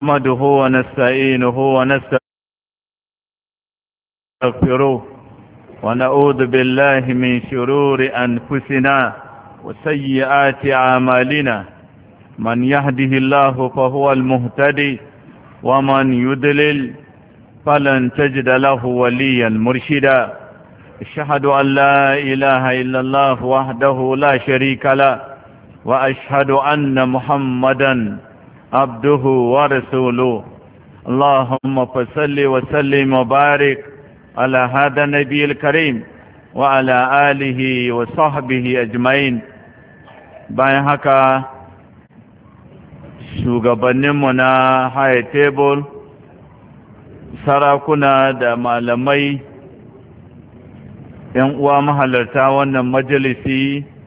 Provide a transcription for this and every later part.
نحمده ونستعينه ونستغفره ونعوذ بالله من شرور أنفسنا وسيئات أعمالنا من يهده الله فهو المهتدي ومن يضلل فلن تجد له وليا مرشدا أشهد أن لا إله إلا الله وحده لا شريك له وأشهد أن محمدا عبده ورسوله اللهم صل وسلم وبارك على هذا النبي الكريم وعلى آله وصحبه أجمعين. bayan haka shugabanninmu na high table, sarakuna da malamai, ‘yan uwa mahalarta wannan majalisi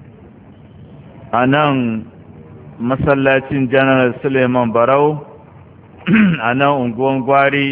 a nan masallacin General Suleiman Barau a nan unguwan Gwari,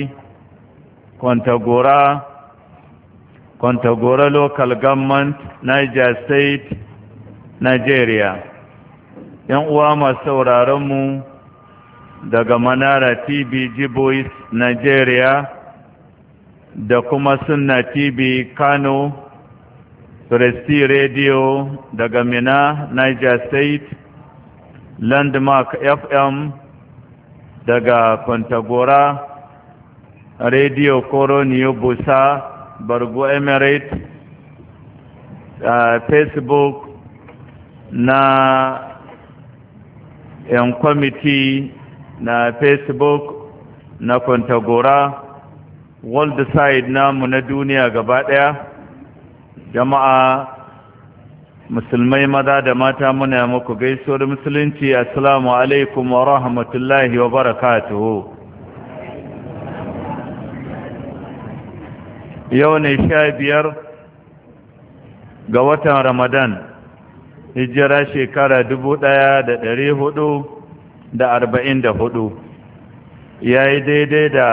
Kwantagora Local Government, Niger State, Nigeria. ‘Yan uwa masu sauraronmu daga Manara TV Jibois, Nigeria, da kuma Sunna TV Kano, Presti Radio daga Mina, Niger State, Landmark FM daga Kwantagora, Radio Koroniyo Busa, Bargo Emirate, Facebook na ‘yan kwamiti na Facebook na Kwantagora, World Side namu na duniya gaba ɗaya. Jama'a musulmai maza da mata muna muku gaisuwar musulunci, assalamu alaikum wa rahmatullahi wa barakatuhu. Yau ne 15 ga watan Ramadan, hijira shekara 1444, yayi daidai da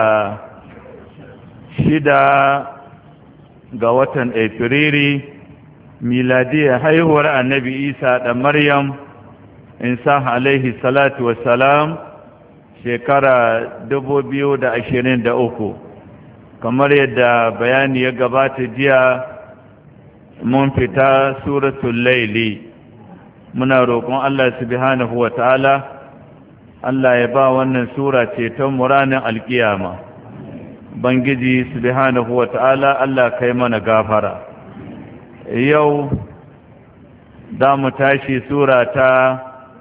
6 ga watan Afriri, miladiyar haihuwar annabi Isa da Maryam Isa alaihi salatu wassalam, shekara 2023. kamar yadda bayani ya gabata jiya, mun fita suratul laili. Muna roƙon Allah subhanahu wa ta'ala Allah ya ba wannan sura ceton muranin alkiyama. Bangiji subhanahu wa ta'ala Allah kai mana gafara. Yau za mu tashi sura ta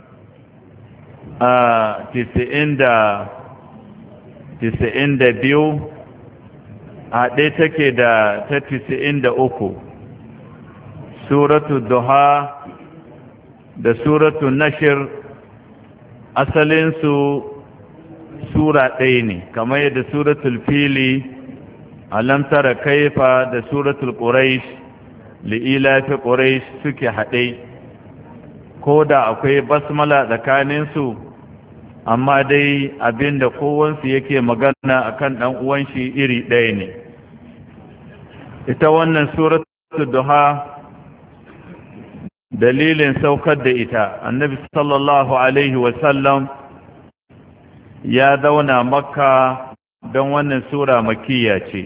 92, haɗe take da ta 93. Suratu Duha da Suratu Nashir asalinsu sura ɗaya ne, kamar yadda Suratul Fili, Alam Tara Kaifa da Suratul Quraish, Li'ilafi Quraish suke haɗe. Ko da akwai basmala tsakaninsu, amma dai abinda kowansu yake magana akan ɗan uwan shi iri ɗaya ne. Ita wannan Suratul Duha, dalilin saukar da ita, annabi sallallahu alaihi wasallam ya zauna Makka don wannan sura makiyya ce.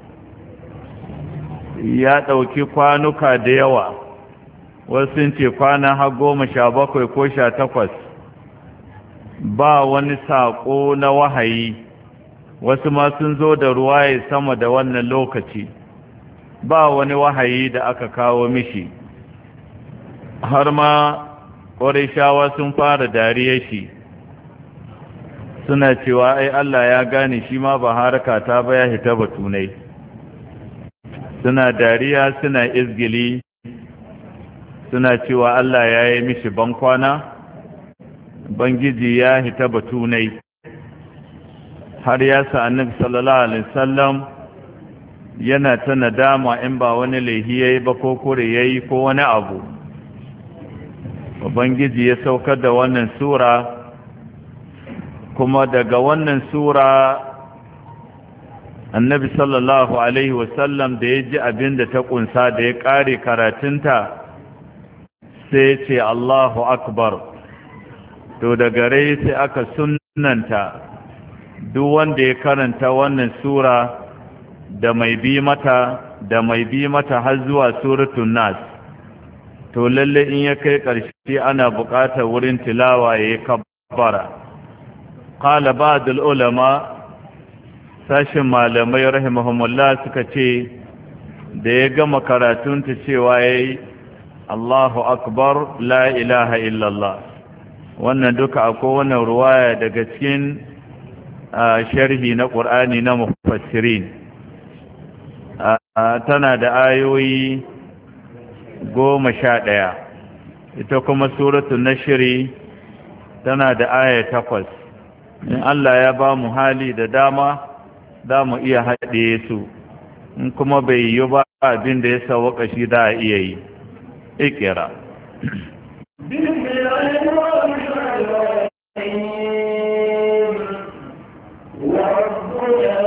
Ya ɗauki kwanuka da yawa, wasu ce kwana har 17 ko 18, ba wani saƙo na wahayi. Wasu ma sun zo da ruwaye sama da wannan lokaci, ba wani wahayi da aka kawo mishi. Har ma ƙwarishawa sun fara dariya shi, suna cewa ai Allah ya gane shi ma ba haraka ta ba, ya hita batunai. Suna dariya, suna izgili, suna cewa Allah ya yi mishi bankwana, Bangiji ya hita batunai. Har ya sa annabi sallallahu alaihi wasallam yana ta nadama in ba wani laihi yayi ba ko kore yayi ko wani abu. Ubangiji ya saukar da wannan sura, kuma daga wannan sura annabi sallallahu alaihi wasallam da ya ji abin da ta kunsa, da ya ƙare karatunta, sai ce Allahu akbar. To daga rai sai aka sunnanta duk wanda ya karanta wannan sura da mai bi mata har zuwa suratul nas to lalle in ya kai ƙarshe ana buƙatar wurin tilawa yayi kabbara. qala ba'd ulama sashin malamai rahimahumullah suka ce da ya gama karatunta cewa yayi Allahu akbar la ilaha illallah. Wannan duka akwai wannan ruwaya daga cikin sharhi na Qur'ani na mufassirin. Tana da ayoyi 11, ita kuma suratul Nashr tana da aya 8. In Allah ya ba mu hali da dama za mu iya haɗe su, in kuma bai yi ba abin da ya sauka shi da iya yi. اقرأ بسم الله الرحمن الرحيم وربنا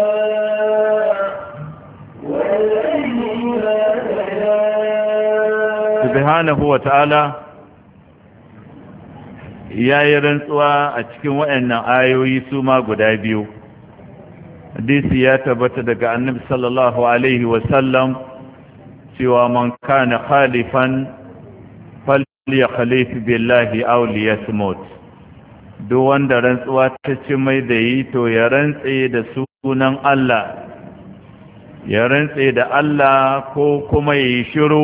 والليل إذا سجى سبحانه وتعالى ya yi rantsuwa a cikin waɗannan ayoyi su ma guda biyu. Hadisi ya tabbata daga annabi sallallahu alaihi wasallam cewa man kana khalifan falyakhlif billahi aw liyasmut. Duk wanda rantsuwa ta ci mai da yi to ya rantse da sunan Allah, ya rantse da Allah ko kuma yi shiru.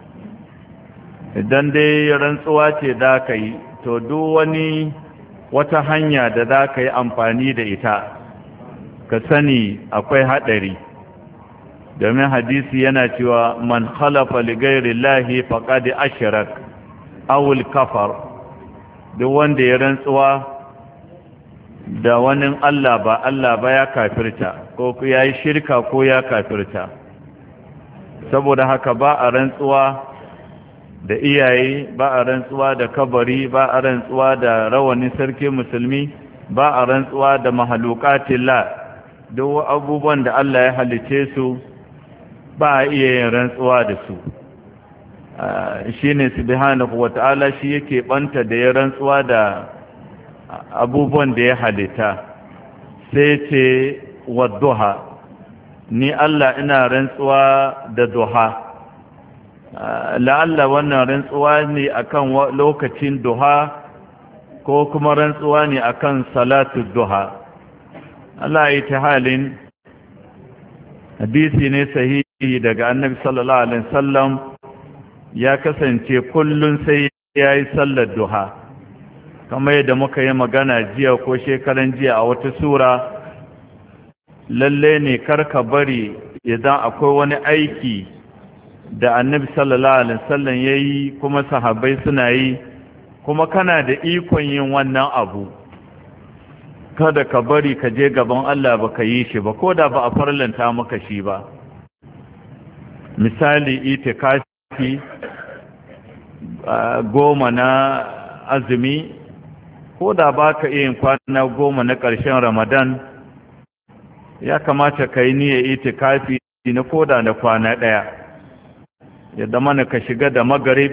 Idan dai rantsuwa ce da ka yi to duk wani wata hanya da za ka yi amfani da ita ka sani akwai haɗari. Domin hadisi yana cewa man khalafa li ghairi llahi faqad ashrak aw al-kafar. Duk wanda ya rantsuwa da wani Allah ba ya kafirta, ko ya yi shirka ko ya kafirta. Saboda haka ba a rantsuwa da iyaye, ba a rantsuwa da kabari, ba a rantsuwa da rawanin sarki musulmi, ba a rantsuwa da mahalukatillah. Duk abubuwan da Allah ya halice su ba a iya yin rantsuwa da su. Shi ne subhanahu wata'ala shi yake banta da ya rantsuwa da abubuwan da ya halitta. Sai ce wadduha, ni Allah ina rantsuwa da duha. La'alla wannan rantsuwa ne akan lokacin duha ko kuma rantsuwa ne akan salatu duha. Allah ya ta halin hadisi ne sahihi daga annabi sallallahu alaihi wasallam ya kasance kullun sai ya yi sallar duha, kamar yadda muka yi magana jiya ko shekaran jiya a wata sura. Lalle ne karka bari idan akwai wani aiki da annabi sallallahu alaihi wasallam ya yi kuma sahabbai suna yi kuma kana da ikon yin wannan abu, kada ka bari ka je gaban Allah ba ka yi shi ba, ko da ba a farlanta maka shi ba. Misali itikafi 10 na azumi, ko da ba ka iya yin kwana 10 na ƙarshen Ramadan, ya kamata ka yi niyyar itikafi na koda na kwana 1. Yadda mana ka shiga da magarib,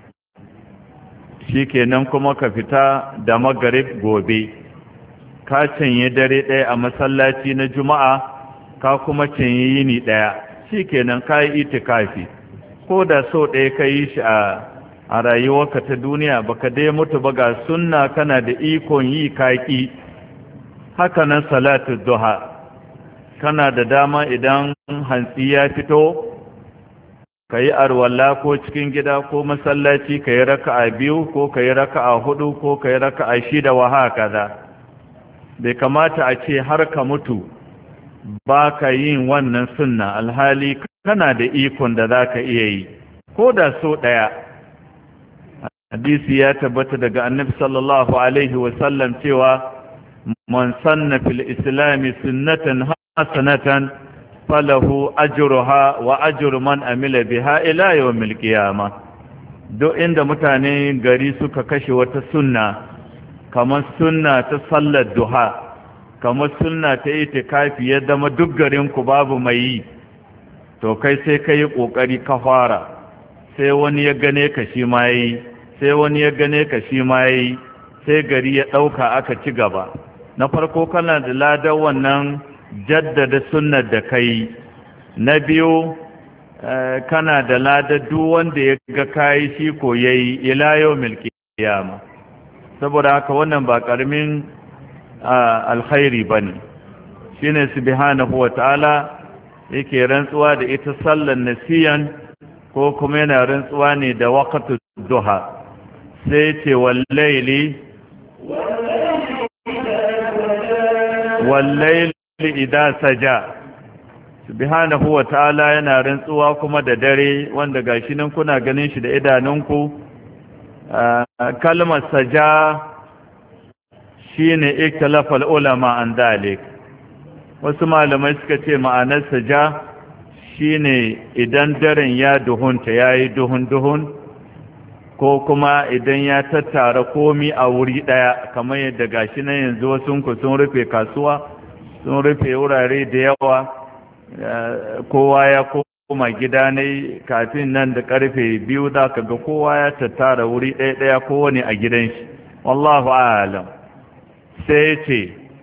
shi kenan kuma ka fita da magarib gobe. Ka canye dare 1 a masallaci na Juma'a, ka kuma canye yini 1, shi kenan ka yi itikafi. Ko da so ɗaya ka yi shi a rayuwarka ta duniya, baka dai mutu ba, ga sunna kana da ikon yi kaki. Haka nan salatu duha, kana da dama idan hantsi ya fito ka yi arwalla ko cikin gida ko masallaci, ka yi raka'a 2 ko ka yi raka'a 4 ko ka yi raka'a 6 wa haka. Bai kamata a ce har ka mutu ba ka yin wannan sunna, alhali kana da ikon da za ka iya yi ko da so ɗaya. Hadisi ya tabbata daga annabi sallallahu alaihi wasallam cewa man sanna fil islami sunnatan hasanatan falahu ajruha wa ajru man amila biha ila yawmil qiyamah. Duk inda mutane gari suka kashe wata sunna, kamar sunna ta sallar duha, kamar sunna ta itikafi, ya zama duk garin ku babu mai yi, to kai sai ka yi kokari ka fara, sai wani ya gane ka shi ma yi, sai wani ya gane ka shi ma yi, sai gari ya dauka aka ci gaba. na farko kana da ladan wannan jaddada sunnar da kai, na biyu kana da ladan duk wanda ya ga kai shi ko yayi ila yawmil qiyama. saboda haka wannan ba karamin alkhairi bane. shine subhanahu wataala yake rantsuwa da ita sallar nasiyan, ko kuma yana rantsuwa ne da waqtu duha, sai ce wallaili idha saja. subhanahu wataala yana rantsuwa kuma da dare, wanda gashi nan kuna ganin shi da idanunku. kalmar saja shine ikhtalafa ulama an dalik. wasu malamai suka ce ma'anar saja shine idan daren ya duhunta, yayi duhun ko kuma idan ya tattara komi a wuri daya, kamar yadda gashi nan yanzu wasunku sun rufe kasuwa, sun rufe wurare da yawa, kowa ya koma gida ne kafin nan da karfe 2 za ka ga kowa ya tattara wuri daya kowane a gidan shi. wallahu a'lam. sai ce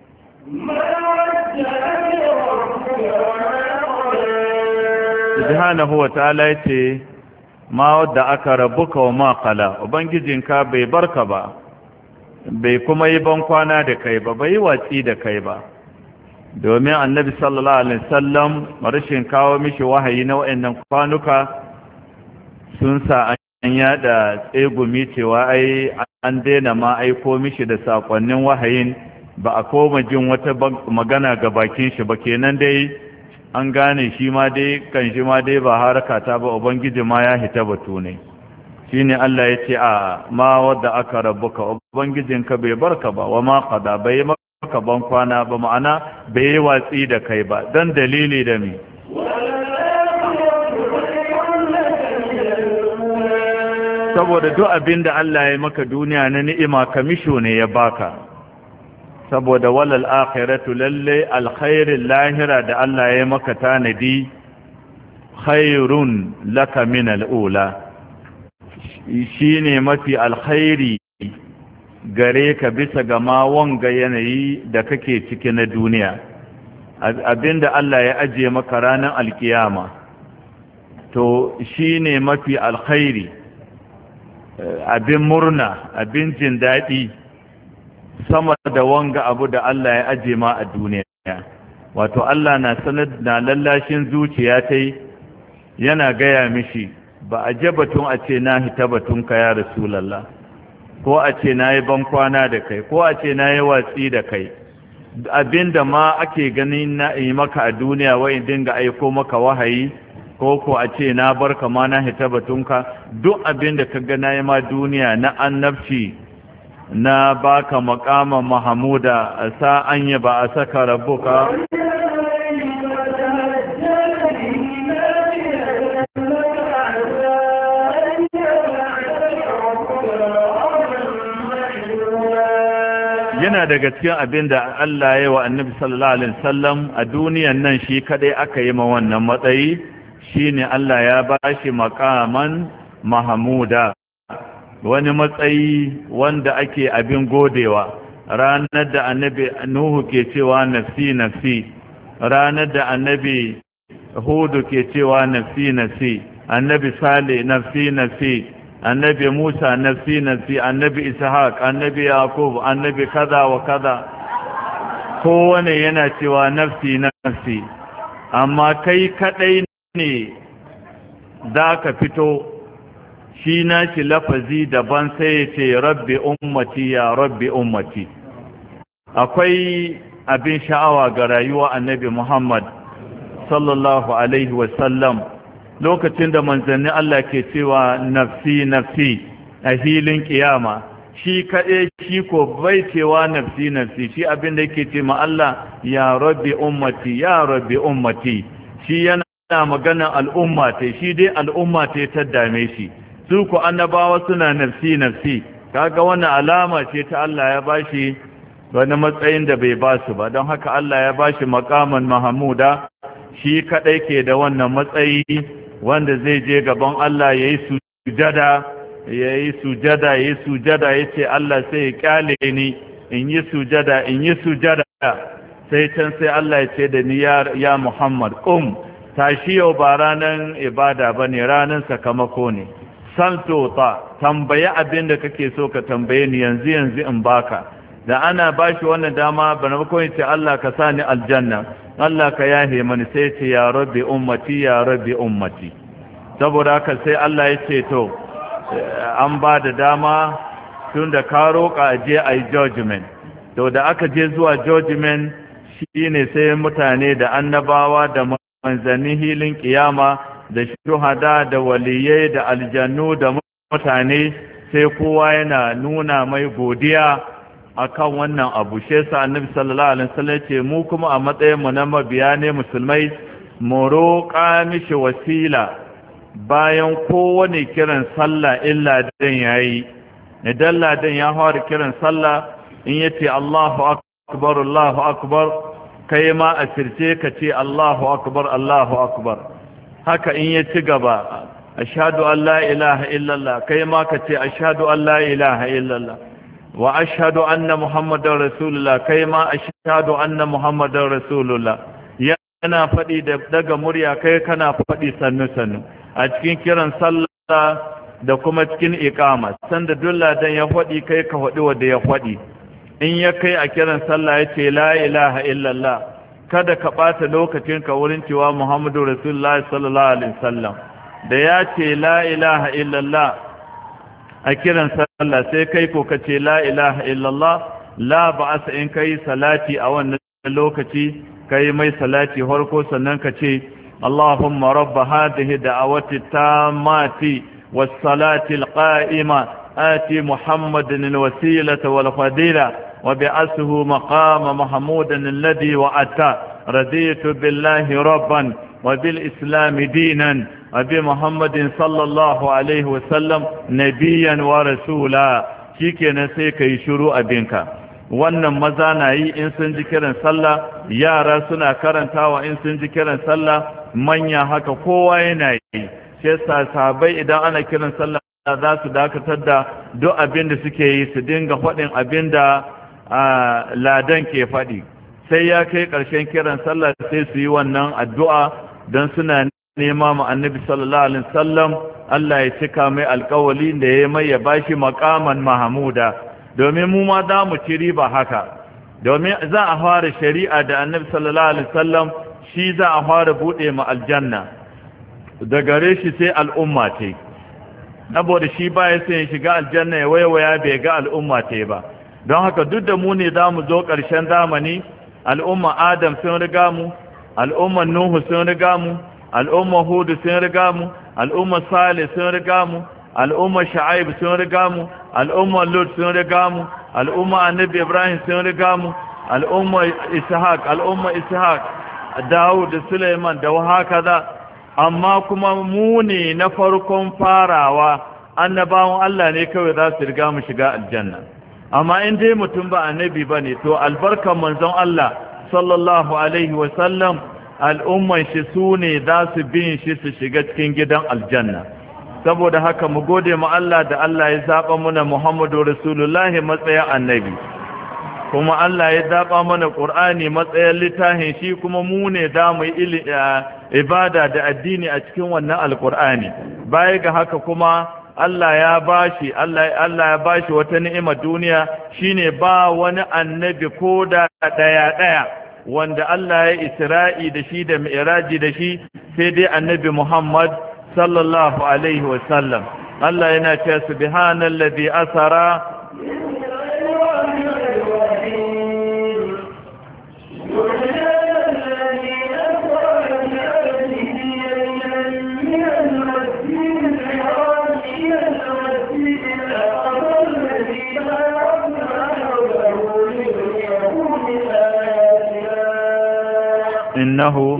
subhanahu wa ta'ala yace ma wadda aka rabuka wa ma qala, ubangijinka bai barka ba, bai kuma yi ban kwana da kai ba, bai watsi da kai ba. domin annabi sallallahu alaihi wasallam rashin kawo mishi wahayi na wayannan kwanuka sun sa an yada tsegumi cewa ai an daina ma aiko mishi da sakonnin wahayin, ba a koma jin wata magana ga bakin shi ba. kenan dai an gane shi ma dai kan shi ma dai ba harakata ba, ubangiji ma ya hita batu ne. shine Allah ya ce a ma wadda aka rabbuka, ubangijinka bai barka ba, wa ma qada, bai maka ban kwana ba, ma'ana bai yi watsi da kai ba. dan dalili da mi saboda duk abinda Allah ya maka duniya na ni'ima kamisho ne ya baka. saboda walal akhiratu lalle alkhairin lahira da Allah ya maka tanadi khairun laka min al'ula, shine mafi alkhairi gare ka bisa ga ma wanga yanayi da kake ciki na duniya. abinda Allah ya ajiye maka ranar alkiyama to shine mafi alkhairi, abin murna, abin jin daɗi sama da wanga abu da Allah ya aje ma a duniya. wato Allah na sanar da lallashin zuciya tai, yana gaya mishi ba a je batun a ce na hita batunka ya Rasulallah, ko a ce na yi ban kwana da kai, ko a ce na yi watsi da kai. abinda ma ake ganin na yi maka a duniya wai dinga aiko maka wahayi, ko a ce na barka ma na hita batunka, duk abinda ka ga na yi ma duniya na annabci, na baka maqama mahmuda, sa an yi ba a saka rabbuka yana daga cikin abin da Allah ya yi wa annabi sallallahu alaihi wasallam a duniyan nan, shi kadai aka yi ma wannan matsayi, shine Allah ya bashi maqaman mahmuda, wani matsayi wanda ake abin godewa. ranar da annabi Nuhu ke cewa nafsi nafsi, ranar da annabi Hudu ke cewa nafsi nafsi, annabi Salih nafsi nafsi, annabi Musa nafsi nafsi, annabi Ishaq, annabi Yaqub, annabi kaza wa kaza, kowane yana cewa nafsi nafsi. amma kai kadai ne za ka fito shi nashi lafazi daban, sai ya ce rabbi ummati ya rabbi ummati. akwai abin sha'awa ga rayuwa annabi Muhammad sallallahu alaihi wasallam, lokacin da manzanni Allah ke cewa nafsi nafsi a filin kiyama, shi kaɗai shi ko bai cewa nafsi nafsi, shi abin da yake ce ma Allah ya rabbi ummati ya rabbi ummati. shi yana maganar al'umma ta, shi dai al'umma ta dame shi, su ku annabawa suna nafsi nafsi. kaga wannan alama ce ta Allah ya bashi wani matsayin da bai basu ba, don haka Allah ya bashi maqaman mahmuda, shi kadai ke da wannan matsayi wanda zai je gaban Allah yayi sujada yayi sujada yace Allah sai ya kyale ni in yi sujada sai can sai Allah ya ce da ni ya Muhammad tashi yau ba ranar ibada ba ne, ranar sakamako ne. Saltota, tambaye abin da kake so ka tambaye ni yanzu in baka. Da ana bashi wannan dama bana ba kawai ce Allah ka sa ni aljanna, Allah ka yahe mani, sai ce ya rabbi ummati. Saboda haka sai Allah ya ce to an ba da dama tun da ka roƙa je a yi judgment. To da aka je zuwa judgment shine sai mutane da annabawa da manzanni hilin kiyama da shuhada da waliyai da aljannu da mutane sai kowa yana nuna mai godiya akan wannan abu. Shi yasa annabi sallallahu alaihi wasallam ce mu kuma a matsayin mu na mabiya ne musulmai mu roƙa mishi wasila bayan kowane kiran sallah illa dan yayi. Idan ladan ya fara kiran sallah in yace Allahu akbar kai ma a sirce ka ce Allahu akbar. Haka in ya ci gaba ashhadu an la ilaha illallah kai ma ka ce ashhadu an la ilaha illallah wa ashhadu anna muhammadar rasulullah kai ma ashhadu anna muhammadar rasulullah. Yana faɗi da daga murya kai kana faɗi sannu a cikin kiran sallah da kuma cikin iqama. Sanda dulla dan ya faɗi kai ka faɗi wanda ya faɗi. In ya kai a kiran sallah ya ce la ilaha illallah kada ka ɓata lokacinka wurin cewa Muhammadu Rasulullah sallallahu alaihi wasallam. Da ya ce la ilaha illallah a kiran sallah sai kai ko ka ce la ilaha illallah, la ba'asa in kai salati a wannan lokaci kai mai salati harko sannan ka ce Allahumma rabba hadhihi da'awati tammati was salati alqa'ima ati Muhammadan alwasilata wal fadila وبعثه مقام محمودا الذي وعدته رضيت بالله ربا وبالإسلام دينا وبمحمد صلى الله عليه وسلم نبيا ورسولا shikenan sai kai shiru abinka. Wannan maza na yi in sun ji kiran sallah, yara suna karantawa in sun ji kiran sallah, manya haka kowa yana yi. Sai sahabbai idan ana kiran sallah za su dakatar da duk abin da suke yi su dinga faɗin abin da ladan ke faɗi. Sai ya kai ƙarshen kiran sallah sai su yi wannan addu'a don suna nema ma annabi sallallahu alaihi wasallam Allah ya cika mai alƙawali da ya mai ya bashi maqaman mahmuda. Domin mu ma za mu ci riba haka, domin za a fara shari'a da annabi sallallahu alaihi wasallam shi za a fara buɗe ma aljanna da gare shi sai al'umma ce. Saboda shi ba ya sai shiga aljanna ya waiwaya bai ga al'umma ce ba. Don haka duk da mu ne za mu zo ƙarshen zamani, al'umma Adam sun riga mu, al'umman Nuhu sun riga mu, al'umma Hudu sun riga mu, al'umma Salih sun riga mu, al'umma Sha'aib sun riga mu, al'umma Lut sun riga mu, al'umma Annabi Ibrahim sun riga mu, al'umma Ishaq, Dawud da Suleiman da haka da. Amma kuma mu ne na farkon farawa, annabawan Allah ne kawai za su riga mu shiga aljanna. Amma in dai mutum ba annabi bane to albarkan manzon Allah sallallahu alaihi wasallam al'umman shi su ne za su bin shi su shiga cikin gidan aljanna. Saboda haka mu gode ma Allah da Allah ya zaba mana Muhammadu Rasulullahi matsayin annabi, kuma Allah ya zaba mana Qur'ani matsayin littafin shi, kuma mu ne da mu ibada da addini a cikin wannan alqur'ani. Baya ga haka kuma Allah ya bashi wata ni'imar duniya, shine ba wani annabi ko da daya wanda Allah ya Isra'i da shi da Mi'raji da shi sai dai annabi Muhammad sallallahu alaihi wasallam. Allah yana cewa subhanallazi asara innahu.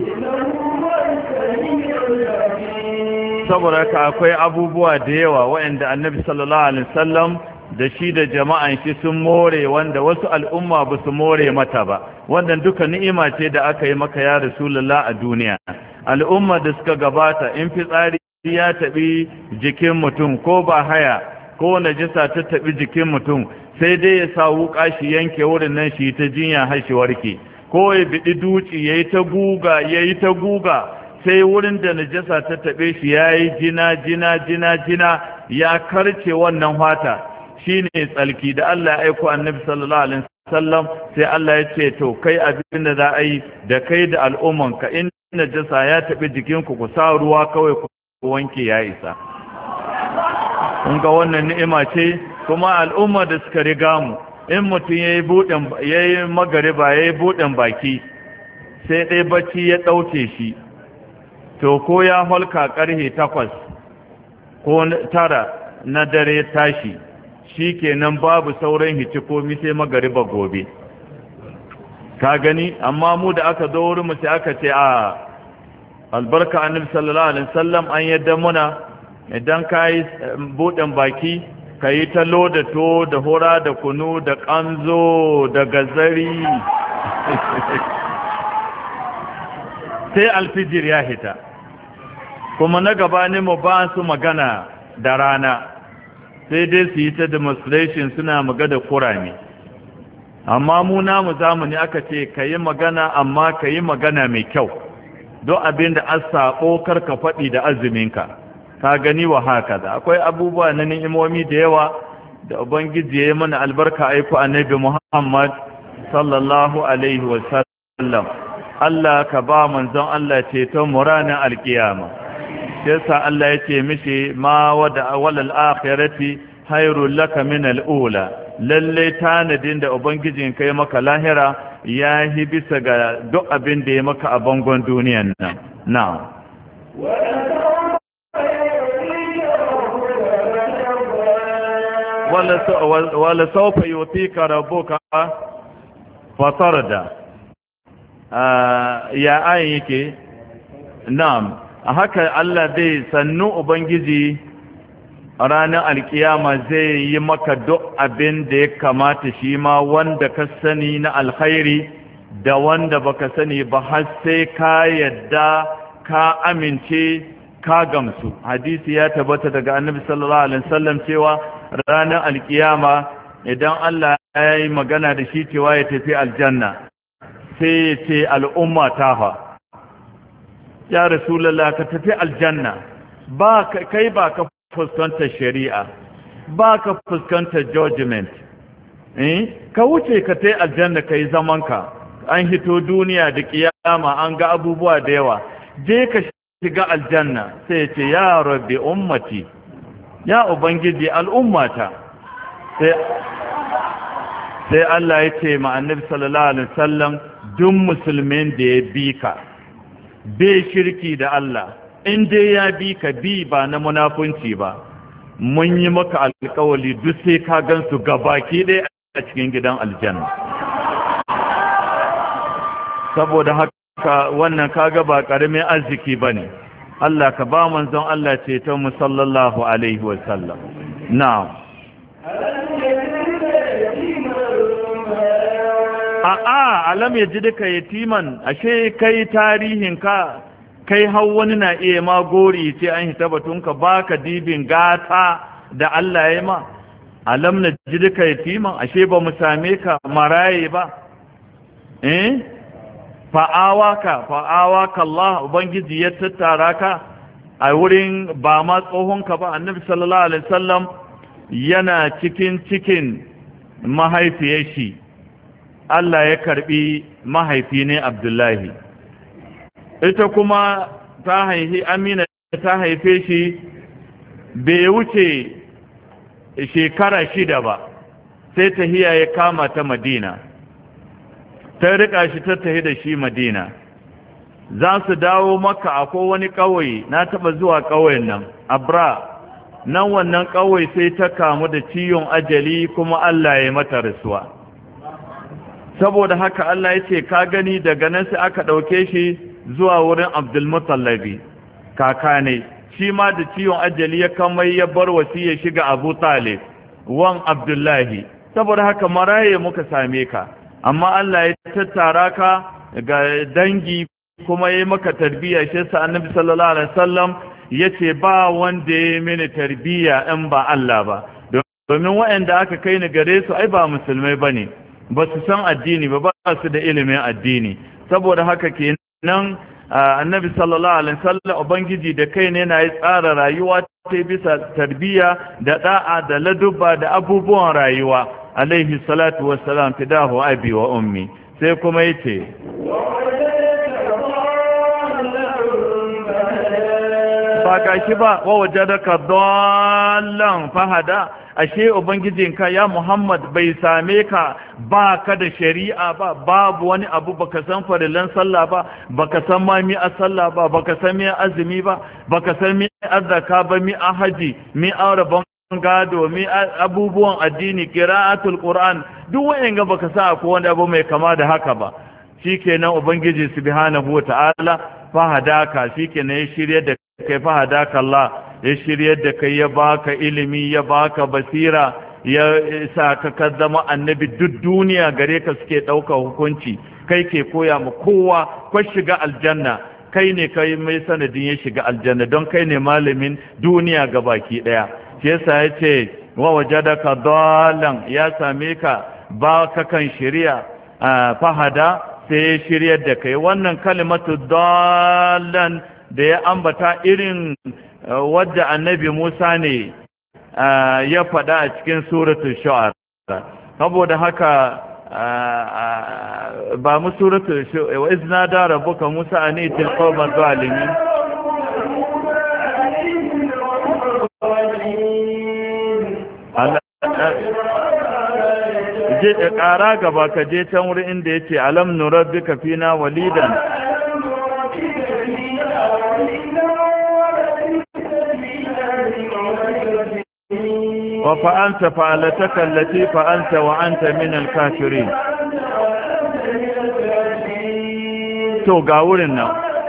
Saboda ka akwai abubuwa da yawa waɗanda annabi sallallahu alaihi wasallam da shi da jama'an shi sun more wanda wasu al'umma ba su more mata ba. Wannan duka ni'ima ce da aka yi maka ya Rasulullah a duniya. Al'umma da suka gabata in fitsari ya taɓi jikin mutum ko ba haya ko najisa ta taɓi jikin mutum sai dai ya sa wuka shi yanke wurin nan shi ta jinya har shi warke, ko ya biɗi duci yayi ta guga sai wurin da najasa ta taɓe shi yayi jina ya karce wannan fata, shine tsalki da Allah ya aiko annabi sallallahu alaihi wasallam. Sai Allah ya ce to kai abin da za a yi da kai da al'ummanka, in najasa ya taɓi jikinku ku sa ruwa kawai ku wanke ya isa. kun ga wannan ni'ima ce. Kuma al'umma da suka riga mu, in mutum yayi magariba yayi buɗin baki sai dai bacci ya ɗauke shi, to ko ya holka ƙarhe 8 ko 9 na dare tashi, shi kenan babu sauran hici komi sai magariba gobe. Ka gani, amma mu da aka zo wurin mu sai aka ce a albarka annabi sallallahu alaihi wasallam an yadda muna idan kai buɗin baki kai ta loda to da hora da kunu da kanzo da gazari sai alfijir ya hita. Kuma na gabanin mu ba su magana da rana, sai dai su yi ta demonstration suna magana kurame. Amma mu namu zamani aka ce ka yi magana, amma ka yi magana mai kyau, don abin da an saɓo karka faɗi da azuminka. Ka gani wa haka da akwai abubuwa na ni'imomi da yawa da Ubangiji ya yi mana albarka aiko annabi Muhammad sallallahu alaihi wasallam. Allah ka ba manzon Allah ceton mu ranar alkiyama. Yasa Allah ya ce mishi ma wada walal akhirati hayrul laka min al'ula. Lalle tanadin da Ubangijin kai maka lahira ya yi bisa ga duk abin da ya maka a bangon duniyan nan. Na'am. Wala saufa yutika rabbuka fatarda. Ya ayin yake? Na'am. A haka Allah zai sannu Ubangiji ranar alkiyama zai yi maka duk abin da ya kamata shi ma wanda ka sani na alkhairi da wanda baka sani ba, har sai ka yadda ka amince ka gamsu. Hadisi ya tabbata daga annabi sallallahu alaihi wasallam cewa ranar alkiyama idan Allah ya yi magana da shi cewa ya tafi aljanna, sai ya ce al'umma tafa ya rasulullah ka tafi aljanna, ba kai ba ka fuskantar shari'a, ba ka fuskantar judgment, ka wuce ka tai aljanna ka yi zamanka. An hito duniya da kiyama an ga abubuwa da yawa, je ka shiga aljanna. Sai ya ce ya rabbi ummati, ya ubangiji al'ummata. sai Allah ya ce ma annabi sallallahu alaihi wasallam, duk musulmin da ya bi ka bai shirki da Allah, in dai ya bi ka bi ba na munafunci ba, mun yi maka alƙawari duk sai ka gansu gabaki ɗaya a cikin gidan aljanna. Saboda haka wannan kaga ba ƙaramin arziki bane. Allah ka ba manzon Allah ceton mu sallallahu alaihi wasallam. Na'am. A'a, alam ya ji duka yatiman, ashe kai tarihin ka kai hau wani na iya ma gori ce an hita batunka baka dibin gata da Allah ya ma. Alam na ji duka yatiman, ashe ba mu same ka maraye ba. Fa'awaka Allah, Ubangiji ya tattara ka a wurin ba ma tsohonka ba. Annabi sallallahu alaihi wasallam yana cikin mahaifiyar shi, Allah ya karbi mahaifi ne Abdullahi. Ita kuma ta haifi Amina, ta haife shi bai wuce shekara 6 ba, sai tahiya ya kama ta Madina, ta rika shi ta tahi da shi Madina. Za su dawo Makka, akwai wani ƙauye, na taba zuwa ƙauyen nan Abra, nan wannan ƙauye sai ta kamu da ciwon ajali, kuma Allah ya mata rasuwa. Saboda haka Allah ya ce ka gani, daga nan sai aka ɗauke shi zuwa wurin Abdulmutallabi kaka ne, shi ma da ciwon ajali ya kamai ya bar wasiya shiga Abu Talib wan Abdullahi. Saboda haka maraye muka same ka, amma Allah ya tattara ka ga dangi kuma ya maka tarbiyya. Shi sa Annabi sallallahu alaihi wasallam yace ba wanda ya mini tarbiyya in ba Allah ba, domin waɗanda aka kai ni gare su ai ba musulmai bane ba su san addini ba su da ilimin addini saboda haka kenan annabi sallallahu alaihi wasallam ubangiji da kai ne na yi tsara rayuwa ta bisa tarbiyya da da'a da ladubba da abubuwan rayuwa alaihi salatu wassalam fidahu abi wa ummi sai kuma yace ba gashi ba wa wajadaka dallan fahada ashe ubangijinka ya Muhammad bai same ka ba ka da shari'a ba babu wani abu baka san farilan sallah ba baka san ma mi sallah ba baka san mi azumi ba baka san mi zakka ba mi haji mi auraban gado mi abubuwan addini qira'atul qur'an duk wayanga baka sa ko wani abu mai kama da haka ba shikenan ubangiji subhanahu wataala fahadaka shikenan ya shirye da kai fahadaka Allah ya shiryar da kai ya baka ilimi ya baka basira ya sa ka zama annabi duk duniya gare ka suke ɗauka hukunci kai ke koya ma kowa ko shiga aljanna kai ne kai mai sanadin ya shiga aljanna don kai ne malamin duniya gabaki ɗaya shi yasa ya ce wa wajadaka dallan ya same ka ba ka kan shari'a fahada sai ya shiryar da kai wannan kalimatu dallan da ya ambata irin wadda annabi Musa ne ya faɗa a cikin suratul shu'ara saboda haka ba mu suratul shu'ara wa izna da rabbuka Musa anitil qawma zalimin je ƙara gaba ka je can wurin inda yace alam nurabbika fina walidan وفعلت فعلتك التي فعلت وأنت من الكافرين تو قاولنا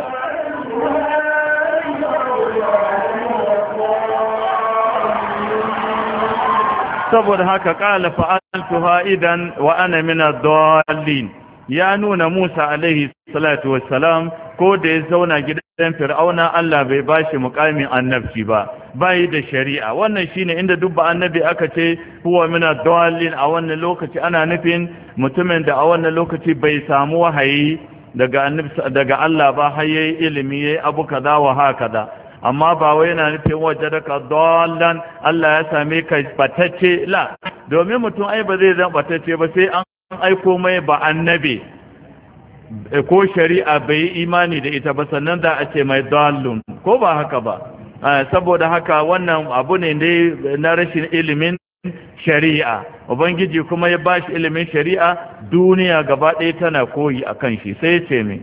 saboda haka qala fa'altuha idan wa ana min ad-dallin ya nuna Musa alaihi salatu wassalam ko da ya zauna gidan Fir'auna Allah bai bashi mukamin annabci ba bai da shari'a wannan shine inda dubba annabi aka ce huwa min ad-dallin a wannan lokaci ana nufin mutumin da a wannan lokaci bai samu wahayi daga Allah ba har yayi ilimi yayi abu kaza wa hakaza amma ba wai yana nufin wajadaka dallan Allah ya same ka batacce la domin mutum ai ba zai zan batacce ba sai an aiko mai ba annabi ko shari'a bai imani da ita ba sannan da a ce mai dallun ko ba haka ba saboda haka wannan abu ne na rashin ilimin shari'a ubangiji kuma ya bashi ilimin shari'a duniya gaba ɗaya tana koyi akan shi sai ya ce mai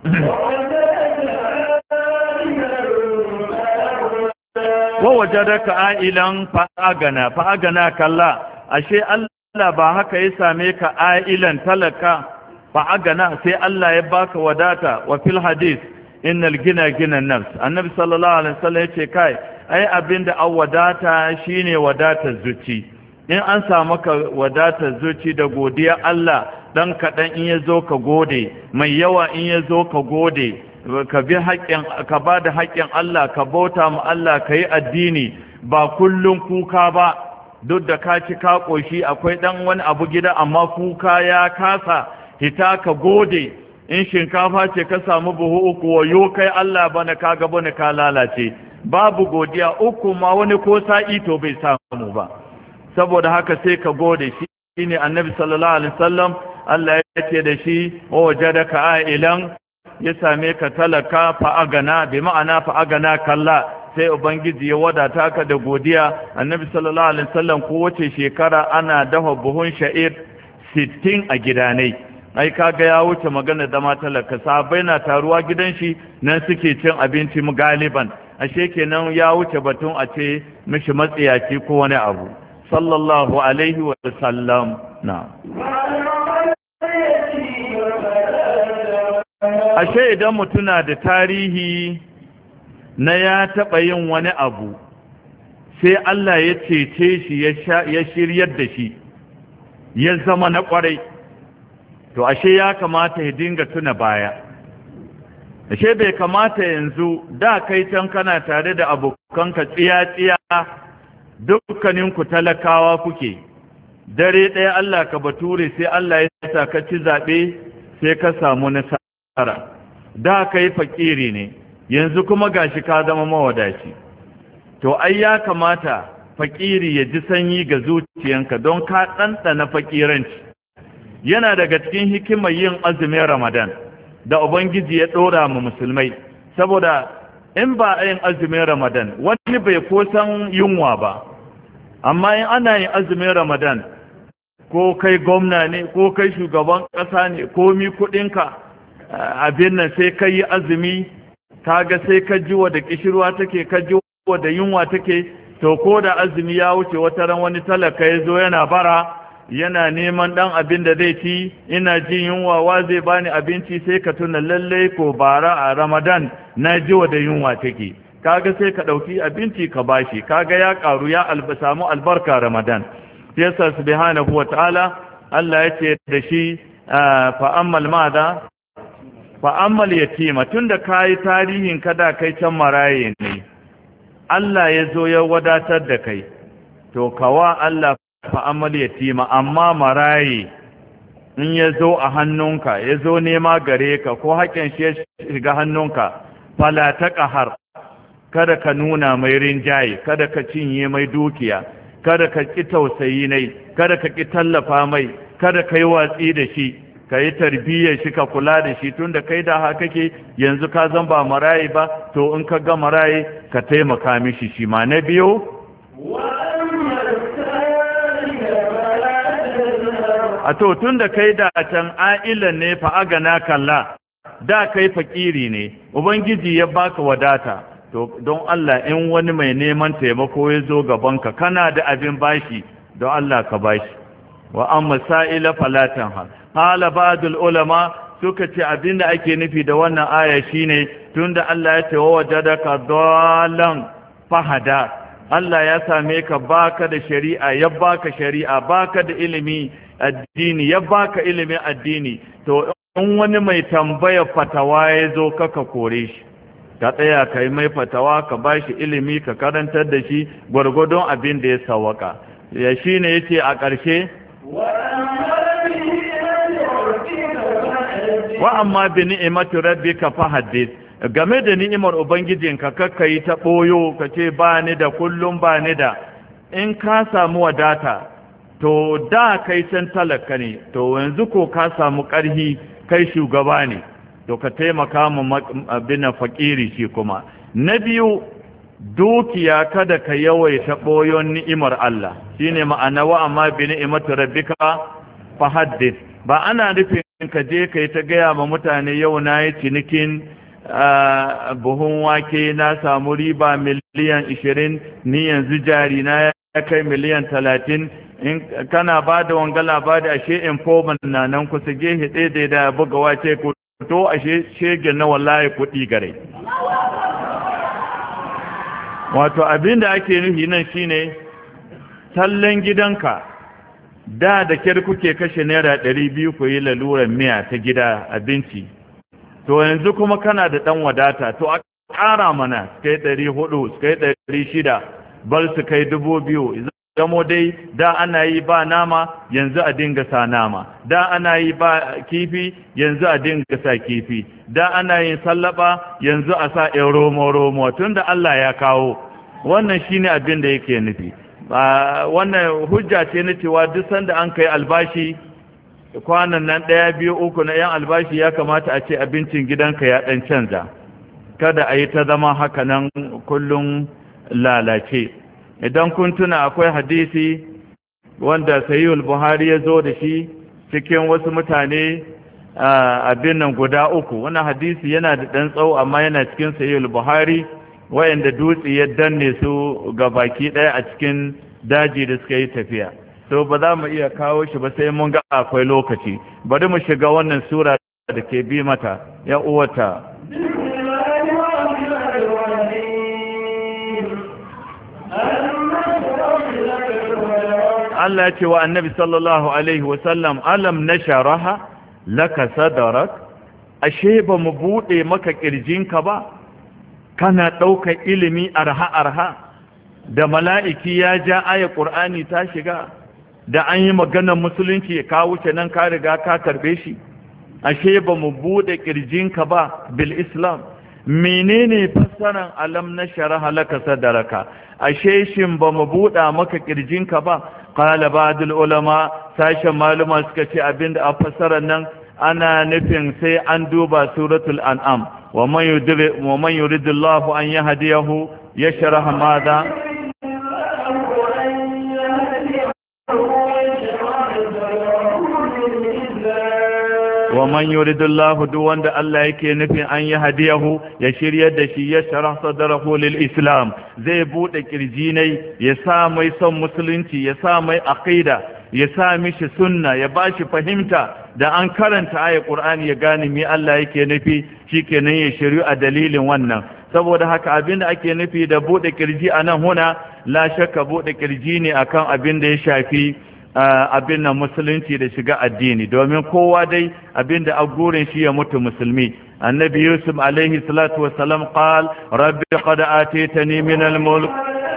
wa wajadaka ailan fa'agana kalla ashe Allah ba haka ya same ka ailan talaka fa'agana sai Allah ya baka wadata wa fil hadith innal gina nafs annabi sallallahu alaihi wasallam yace kai ai abinda an wadata shine wadatar zuci in an samu ka wadatar zuci da godiya Allah dan kadan in yazo ka gode mai yawa in yazo ka gode ka bi haƙƙin ka bada haƙƙin Allah ka bauta ma Allah kai addini ba kullun kuka ba duk da ka ci ka koshi akwai dan wani abu gida amma kuka ya kasa hita ka gode in shinkafa ce ka samu buhu uku wayo kai Allah bana ka ga bana ka lalace babu godiya uku ma wani ko sa'i to bai samu ba saboda haka sai ka gode shi shine annabi sallallahu alaihi wasallam Allah ya ce da shi wa wajadaka ailan ya same ka talaka fa'agana bi ma'ana fa'agana kalla sai ubangiji ya wadata ka da godiya annabi sallallahu alaihi wasallam kowace shekara ana dafa buhun sha'ir 60 a gidanai ai kaga ya wuce magana da matalaka sahabbai na taruwa gidan shi nan suke cin abinci galiban ashe kenan ya wuce batun a ce mishi matsiyaci ko wani abu sallallahu alaihi wa sallam na ashe idan mutuna da tarihi na ya taɓa yin wani abu sai Allah ya cece shi ya shiryar da shi ya zama na ƙwarai to ashe ya kamata ya dinga tuna baya ashe bai kamata yanzu da kai can kana tare da abokanka tsiya-tsiya dukkaninku talakawa kuke dare ɗaya Allah ka bature sai Allah ya sa ka ci zaɓe sai ka samu nasara da ka yi fakiri ne yanzu kuma gashi ka zama mawadaci to ai ya kamata fakiri ya ji sanyi ga zuciyanka don ka ɗanɗana fakiranci yana daga cikin hikimar yin azumin Ramadan da Ubangiji ya ɗora mu musulmai saboda in ba a yin azumin Ramadan wani bai kosan yunwa ba amma in ana yin azumin Ramadan ko kai gwamna ne ko kai shugaban ƙasa ne komi kuɗinka abin nan sai ka yi azumi kaga sai ka ji wa da kishirwa take ka ji wa da yunwa take to ko da azumi ya wuce wata ran wani talaka ya zo yana bara yana neman dan abin da zai ci ina jin yunwa wa zai bani abinci sai ka tuna lalle ko bara a Ramadan na ji wa da yunwa take kaga sai ka dauki abinci ka bashi kaga ya karu ya samu albarka Ramadan sai yasa subhanahu wataala Allah ya ce da shi fa ammal mada fa ammal yatima tunda kai tarihin kada kai can maraye ne Allah ya zo ya wadatar da kai to kawa Allah fa ammal yatima amma maraye in ya zo a hannunka ya zo nema gare ka ko haƙin shi ya shiga hannunka fala taqhar kada ka nuna mai rinjaye kada ka cinye mai dukiya kada ka ki tausayi nai kada ka ki tallafa mai kada ka yi watsi da shi ka yi tarbiyyar shi ka kula da shi tunda kai da haka kake yanzu ka zan ba marayi ba to in ka ga marayi ka taimaka mishi shi ma na biyu a to tunda kai da can a'ilan ne fa agana kalla da kai fakiri ne ubangiji ya baka wadata to don Allah in wani mai neman taimako ya zo gabanka kana da abin bashi don Allah ka bashi wa amma sa'ila falatan hala ba'dul ulama suka ce abinda ake nufi da wannan aya shine tunda Allah ya ce wa wajadaka dallan fahada Allah ya same ka baka da shari'a ya baka shari'a baka da ilimi addini ya baka ilimin addini to in wani mai tambaya fatawa ya zo kaka kore shi ka tsaya ka yi mai fatawa ka bashi ilimi ka karantar da shi gwargwadon abin da ya sawaka ya shine yace a ƙarshe wa amma bi ni'imati rabbika fahaddith game da ni'imar ubangijinka kakkai ta boyo kace ba ni da kullum ba ni da in ka samu wadata to da kai san talaka ne to yanzu ko ka samu ƙarhi kai shugaba ne to ka taimaka mu abin fakiri shi kuma na biyu dukiya kada ka yawaita boyon ni'imar Allah shine ma'ana wa amma bi ni'imati rabbika fahaddith ba ana nufin ka je kai ta gaya ma mutane yau na yi cinikin buhun wake na samu riba miliyan 20 ni yanzu jari na ya kai miliyan 30 in kana ba da wanga labari ashe informant na nan kusa gehe ɗaya da buga wace ku to ashe shege na wallahi kuɗi gare wato abinda ake nufi nan shine tallan gidanka da kyar kuke kashe naira 200 ku yi laluran miya ta gida abinci to yanzu kuma kana da ɗan wadata to a ƙara mana su kai 400 su kai 600 bal su kai 2000 zamo dai da ana yi ba nama yanzu a dinga sa nama da ana yi ba kifi yanzu a dinga sa kifi da ana yin sallaba yanzu a sa ɗan romo tunda Allah ya kawo wannan shine abin da yake nufi wannan hujja ce na cewa duk sanda an kai albashi kwanan nan 1 2 3 na yan albashi ya kamata a ce abincin gidanka ya dan canza kada a yi ta zama haka nan kullum lalace idan kun tuna akwai hadisi wanda sahihul buhari ya zo da shi cikin wasu mutane abin nan guda uku wannan hadisi yana da dan tsawo amma yana cikin sahihul buhari wayanda dutse ya danne su ga baki daya a cikin daji da suka yi tafiya to ba za mu iya kawo shi ba sai mun ga akwai lokaci bari mu shiga wannan sura da ke bi mata ya uwata Allah ya ce wa annabi sallallahu alaihi wasallam alam nasharaha laka sadarak ashe ba mu bude maka kirjinka ba kana ɗaukar ilimi arha da mala'iki ya ja aya ƙur'ani ta shiga da an yi maganar musulunci ka wuce nan ka riga ka karbe shi ashe ba mu buɗe ƙirjinka ba bil islam menene fassaran alam na sharaha laka sadaraka ashe shin ba mu buɗa maka ƙirjinka ba qala ba'dul ulama sashen maluma suka ce abinda a fassarar nan ana nufin sai an duba suratul an'am wa man yuridillahu an yahdiyahu yashrah madha wa man yuridillahu duk wanda Allah yake nufin an yahdiyahu ya shiryar da shi yashrah sadrahu lil islam zai bude kirji ne ya sa mai son musulunci ya sa mai aqida ya sa mishi sunna ya bashi fahimta da an karanta ayat Qur'ani ya gane me Allah yake nufi shikenan ya shiryu a dalilin wannan saboda haka abinda ake nufi da bude kirji anan huna la shakka bude kirji ne akan abinda ya shafi abin nan musulunci da shiga addini domin kowa dai abinda a gurin shi ya mutu musulmi annabi yusuf alaihi salatu wassalam qal rabbi qad atitani min al-mulk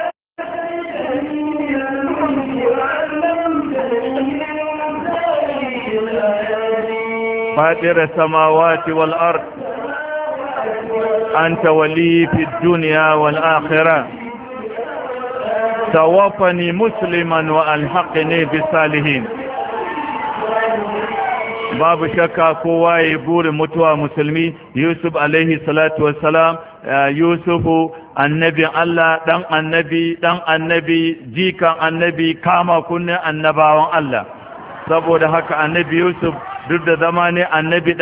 فاطر السماوات والأرض أنت ولي في الدنيا والآخرة توفني مسلما وألحقني بالصالحين babu shakka kowa ya buri mutuwa musulmi Yusuf alaihi salatu wassalam Yusufu annabin Allah dan annabi jikan annabi kama kunne annabawan Allah saboda haka annabi Yusuf duk da zama ne annabi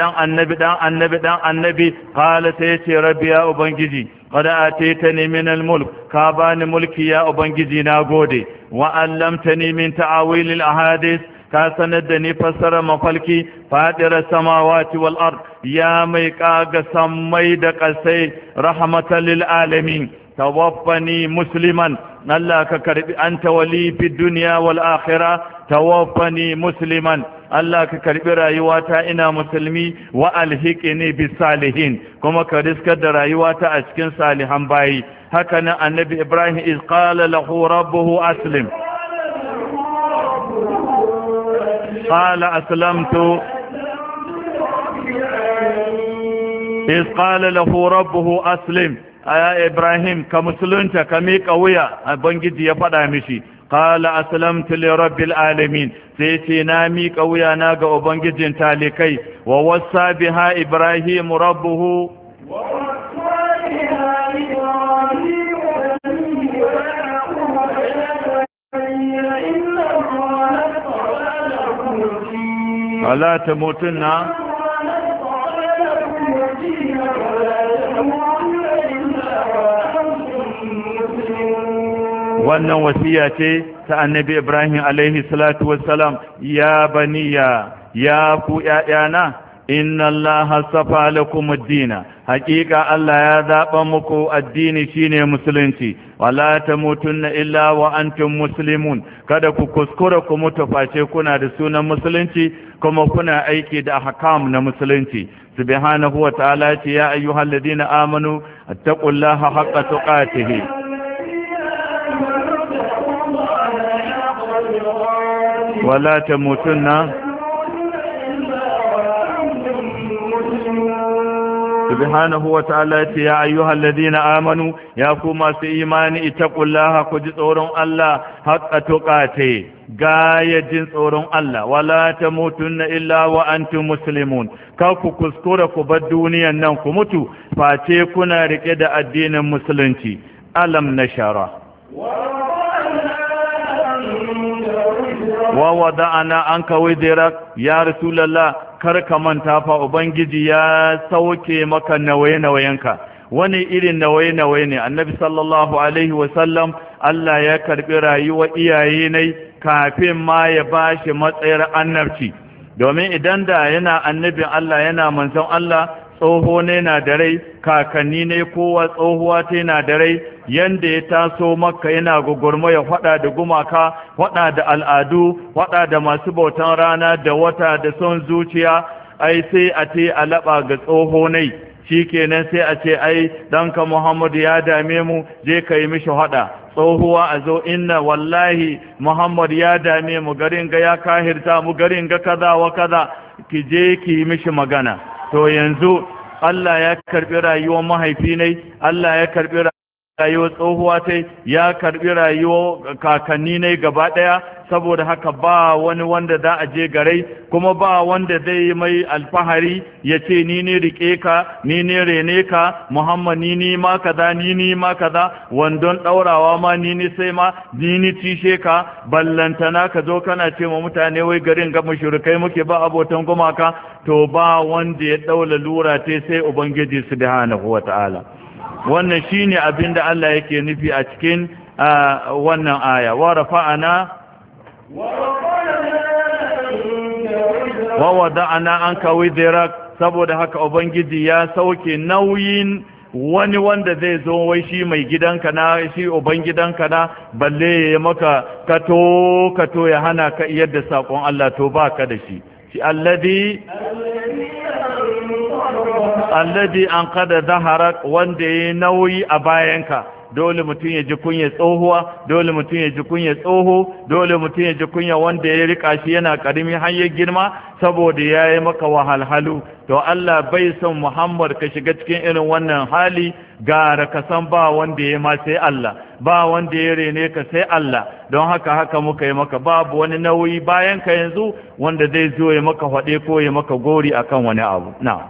kala sai ce rabbi ya ubangiji qada ataytani min al-mulk ka bani mulki ya ubangiji na gode wa allamtani min ta'awil al-ahadith ka sanar da ni fassara mafalki fadira samawati wal ard ya mai kaga sammai da kasai rahmatan lil alamin tawaffani musliman Allah ka karbi anta wali fi dunya wal akhirah tawaffani musliman Allah ka karbi rayuwata ina musulmi wa alhiqni bis salihin kuma ka riskar da rayuwata a cikin salihan bayi haka nan annabi Ibrahim iz qala lahu rabbuhu aslim qala aslamtu iz qala lahu rabbuhu aslim aya Ibrahim ka musulunta ka miƙa wuya ubangiji ya faɗa mishi qala aslamtu li rabbil alamin sai ce na miƙa wuya na ga ubangijin talikai wa wassa biha Ibrahim rabbuhu wala tamutunna wannan wasiya ce ta annabi Ibrahim alaihi salatu wassalam ya baniya ya ku ƴaƴana inna allaha safa lakum ad-dina haqiqa Allah ya zaba muku addini shine musulunci wala tamutunna illa wa antum muslimun kada ku kuskura ku mutu face kuna da sunan musulunci kuma kuna aiki da ahkam na musulunci subhanahu wa ta'ala ya ayyuhalladhina amanu attaqullaha haqqa tuqatih ولا تموتن سبحانه وتعالى يا أيها الذين آمنوا يا كما في إيمان اتقوا الله كجد أورون الله حق تقاته غاية جنس أورون الله ولا تموتن إلا وأنتم مسلمون كاكو كسكورك بالدنيا ننكو متو فاتيكنا ركد الدين المسلمين ألم نشره wa wada'ana anka wizrak ya rasulullah karka manta fa ubangiji ya sauke maka nawayenka wani irin nawaye ne annabi sallallahu alaihi wasallam Allah ya karbi rayuwar iyaye ne kafin ma ya bashi matsayar annabci domin idan da yana annabin Allah yana manzon Allah tsoho ne na da rai kakanni ne kowa tsohuwa ta na da rai yanda ya taso maka yana gugurmaya faɗa da gumaka faɗa da al'adu faɗa da masu bautan rana da wata da son zuciya ai sai a ce a laɓa ga tsoho ne shikenan sai a ce ai danka Muhammadu ya dame mu je ka yi mishi faɗa tsohuwa a zo inna wallahi Muhammad ya dame mu garin ga ya kahirta mu garin ga kaza wa kaza ki je ki yi mishi magana. To yanzu Allah ya karbi rayuwar mahaifi ne, Allah ya karbi rayuwar tsohuwa ta, ya karbi rayuwar kakanni ne gaba daya, saboda haka ba wani wanda za a je garai, kuma ba wanda zai yi mai alfahari ya ce ni ne rike ka, ni ne rene ka, Muhammad ni ma kaza, ni ma kaza, wandon daurawa ma ni sai ma ni tishe ka, ballantana ka zo kana ce ma mutane wai garin ga mushrikai muke ba abotan gumaka. To ba wanda ya daula lura ta sai ubangiji subhanahu wataala. Wannan shine abinda Allah yake nufi a cikin wannan aya. Wa rafa'ana wa wada'ana anka wizrak, saboda haka ubangiji ya sauke nauyin wani wanda zai zo wai shi mai gidanka na, shi ubangidanka na, balle ya maka kato ya hana ka yadda sakon Allah. To baka da shi. shi alladhi anqada dhaharak, wanda yayi nauyi a bayanka. Dole mutum ya ji kunya tsohuwa, dole mutum ya ji kunya tsoho, dole mutum ya ji kunya wanda ya rika shi yana karimi har ya girma, saboda yayi maka wahalhalu. To Allah bai son Muhammad ka shiga cikin irin wannan hali. Gara ka san ba wanda ya ma sai Allah, ba wanda ya rene ka sai Allah. Don haka muka yi maka, babu wani nauyi bayan ka yanzu wanda zai zo ya maka faɗe ko ya maka gori akan wani abu. Na'am.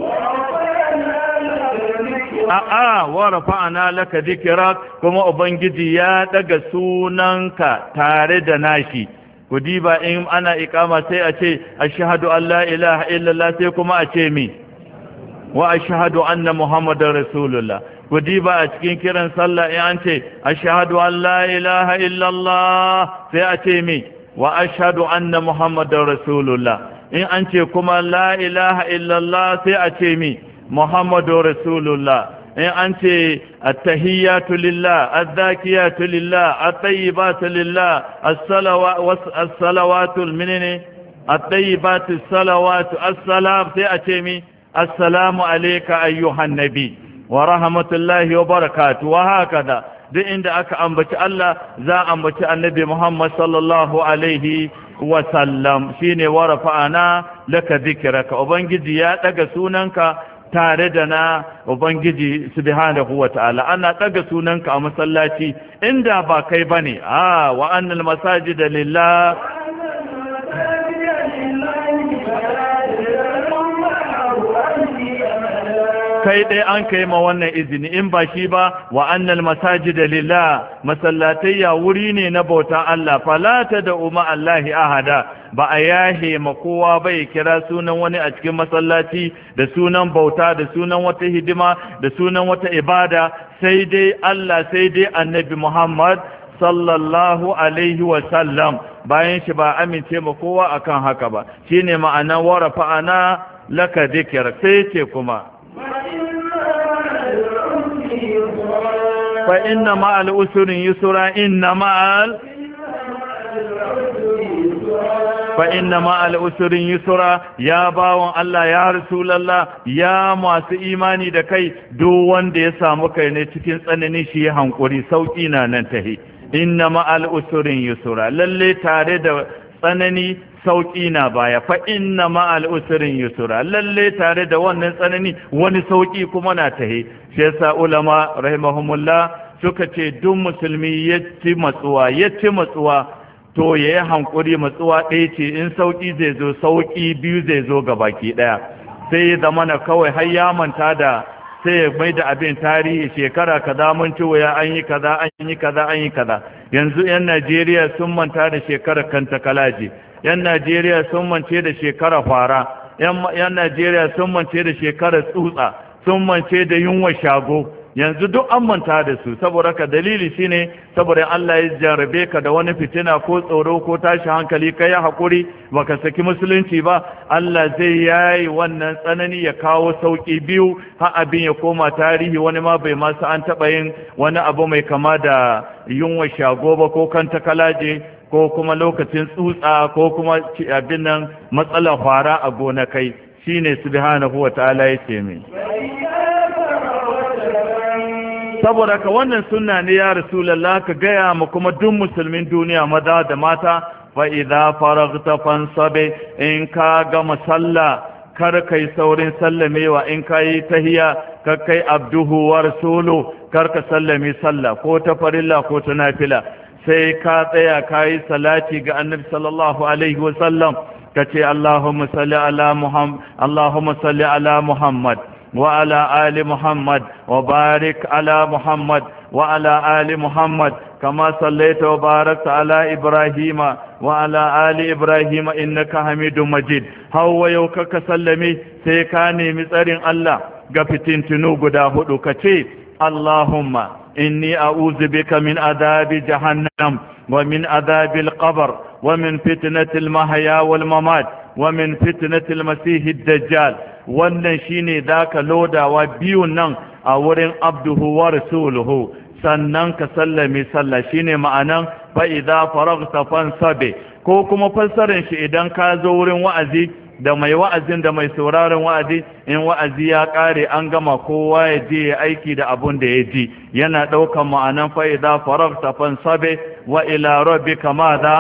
Wa rafa'ana laka dhikrak, kuma ubangiji ya daga sunanka tare da nashi. Ku diba in ana iqama sai a ce ashhadu an la ilaha illallah, sai kuma a ce mi wa ashhadu anna muhammadar rasulullah. Ku diba a cikin kiran sallah in an ce ashhadu an la ilaha illallah, sai a ce mi wa ashhadu anna muhammadar rasulullah. In an ce kuma la ilaha illallah, sai a ce mi muhammadur rasulullah. In an ce at-tahiyyatu lillah, az-zakiyatu lillah, at-tayyibatu lillah, as-salawatu minni, at-tayyibatu as-salawatu as-salam, sai a ce mi assalamu alayka ayyuhan nabi wa rahmatullahi wa barakatuh. Wa hakada duk inda aka ambaci Allah za a ambaci annabi Muhammad sallallahu alaihi wa sallam. Shine wa rafa'ana laka dhikraka, ubangiji ya daga sunanka tare da na ubangiji subhanahu wata'ala. Ana daga sunanka a masallaci, inda ba kai bane wa annal masajida lillah, kai dai an kai ma wannan izini. In ba shi ba, wa annal masajida lillah, masallatayya wuri ne na bautan Allah. Fala tad'u ma Allahi ahada, ba a yahe ma kowa bai kira sunan wani a cikin masallaci da sunan bauta, da sunan wata hidima, da sunan wata ibada, sai dai Allah, sai dai annabi Muhammad sallallahu alaihi wa sallam. Bayan shi ba amince ma kowa akan haka ba. Shine ma'ana wa rafa'ana laka dhikrak. Sai ce kuma fa inna ma'al usri yusra, fa inna ma'al usri yusra. Ya bawon Allah, ya Rasulullah, ya masu imani da kai, duk wanda ya samu kai ne cikin tsanani shi ya hankuri, sauki na nan tahi. Inna ma'al usri yusra, lalle tare da tsanani sauki na baya. Fa inna ma'al usri yusra, lalle tare da wannan tsanani wani sauki kuma na tahi. Shi yasa ulama rahimahumullah suka ce duk musulmi ya ci matsuwa to ya yi hankuri. Matsuwa ɗaya ce, in sauƙi zai zo, sauƙi biyu zai zo ga baki ɗaya. Sai ya zama na kawai har ya manta da, sai ya mai da abin tarihi. Shekara kaza mun ci wuya, an yi kaza, an yi kaza, an yi kaza. Yanzu 'yan Najeriya sun manta da shekarar kantakalaji, 'yan Najeriya sun mance da shekarar fara, 'yan Najeriya sun mance da shekarar tsutsa, sun mance da yunwa shago. Yanzu duk an manta da su. Saboda ka dalili shine saboda Allah ya jarabe ka da wani fitina ko tsoro ko tashi hankali, kai hakuri baka saki musulunci ba, Allah zai yayi wannan tsanani ya kawo sauki biyu, har abin ya koma tarihi. Wani ma bai ma an taba yin wani abu mai kama da yunwa shago ba, ko kanta kalaje, ko kuma lokacin tsutsa, ko kuma abin nan matsalar fara a gonakai. Shine subhanahu wataala yace mai saboda ka wannan sunna ne ya rasulullah ka gaya mu kuma duk musulmin duniya maza da mata fa idza faragta fansabe in ka gama sallah kar kai saurin sallamewa in kai tahiyya kar kai abduhu wa rasulu kar ka sallame sallah ko ta farilla ko ta nafila sai ka tsaya kai salati ga annabi sallallahu alaihi wa sallam kace Allahumma salli ala Muhammad Allahumma salli ala Muhammad wa ala ali Muhammad wa barik ala Muhammad wa ala ali Muhammad kama sallaita wa barakta ala Ibrahim wa ala ali Ibrahim innaka Hamidum Majid hawa yau ka sallame sai ka nemi tsarin Allah ga fitintunu guda hudu kace Allahumma inni a'udhu bika min adabi jahannam wa min adabil qabr ومن فتنة المحيا والممات ومن فتنة المسيح الدجال wannan shine zaka lodawa biyun nan a wurin abduhu wa rasuluhu sannan ka sallame sallah shine ma'anan fa idza faragta fansabe ko kuma fassarar shi idan ka zo wurin wa'azi da mai wa'azin da mai sauraron wa'azi in wa'azi ya kare an gama kowa ya je ya aiki da abun da ya ji yana daukan ma'anan fa idza faragta fansabe wa ila rabbika madha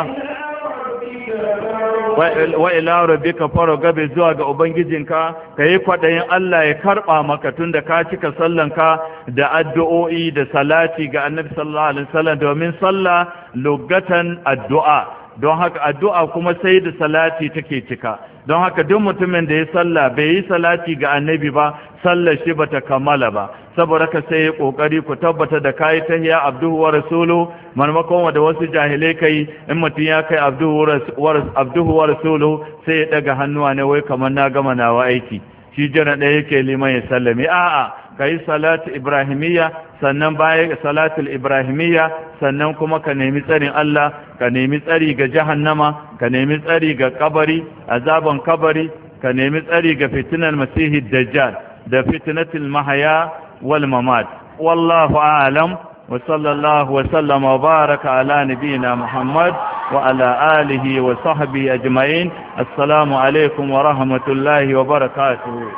wa ila rabbika faragabe zuwa ga ubangijinka kai kwadayin Allah ya karba maka tunda ka cika sallanka da addu'o'i da salati ga annabi sallallahu alaihi wasallam domin sallah lugatan addu'a don haka addu'a kuma sai da salati take cika don haka duk mutumin da ya salla bai yi salati ga annabi ba sallar shi bata kammala ba saboda ka sai kokari ku tabbata da kai tahiyya abduhu wa rasuluhu marmakon wanda wasu jahilai kai in mutun ya kai abduhu wa rasuluhu sai ya daga hannuwa ne wai kamar na gama nawa aiki shi jira da yake liman ya sallame a'a kai salatu ibrahimiyya sannan baya salatul ibrahimiyya sannan kuma ka nemi tsarin Allah ka nemi tsari ga jahannama ka nemi tsari ga kabari azaban kabari ka nemi tsari ga fitinar masihid dajjal da fitnatul mahaya wal mamat wallahu a'lam wa sallallahu wa sallama wa baraka ala nabiyyina muhammad wa ala alihi wa sahbihi ajma'in assalamu alaikum wa rahmatullahi wa barakatuh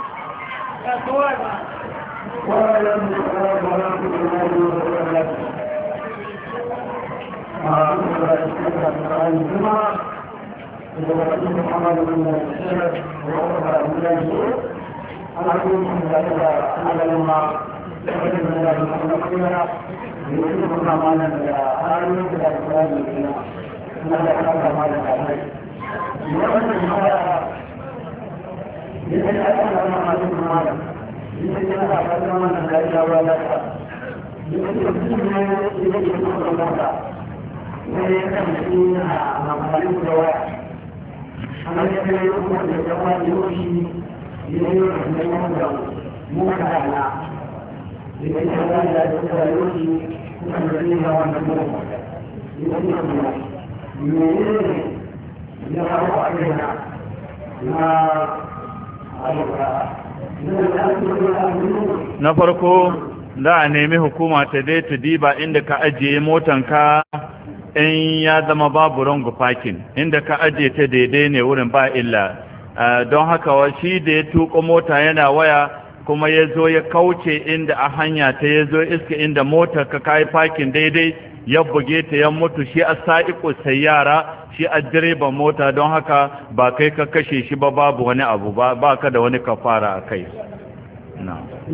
na farko za a nemi hukuma ta dai ta diba inda ka ajiye motanka in ya zama babu rangu parking inda ka ajiye ta daidai ne wurin ba illa don haka shi da ya tuko mota yana waya kuma ya zo ya kauce inda a hanya ta ya zo iska inda motar ka kai parking daidai ya buge ta ya mutu shi a sa'iƙo sayyara shi a direban mota don haka ba kai ka kashe shi ba babu wani abu ba ka da wani kafara a kai na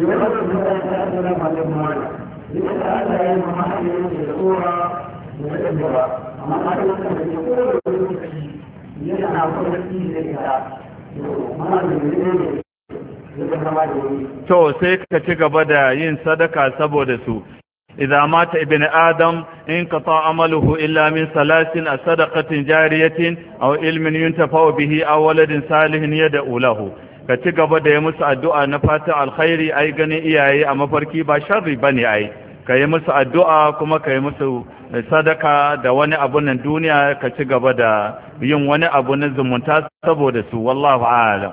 to sai ka ci gaba da yin sadaka saboda su إذا مات ابن آدم انقطع عمله إلا من ثلاث صدقة جارية أو علم ينتفع به أو ولد صالح يدعو له كتجب da ya musu addu'a na fata alkhairi ai gani iyaye a mafarki ba sharri bane ai kai musu addu'a kuma kai musu sadaka da wani abu nan duniya ka ci gaba da yin wani abu na zumunta saboda su wallahu a'lam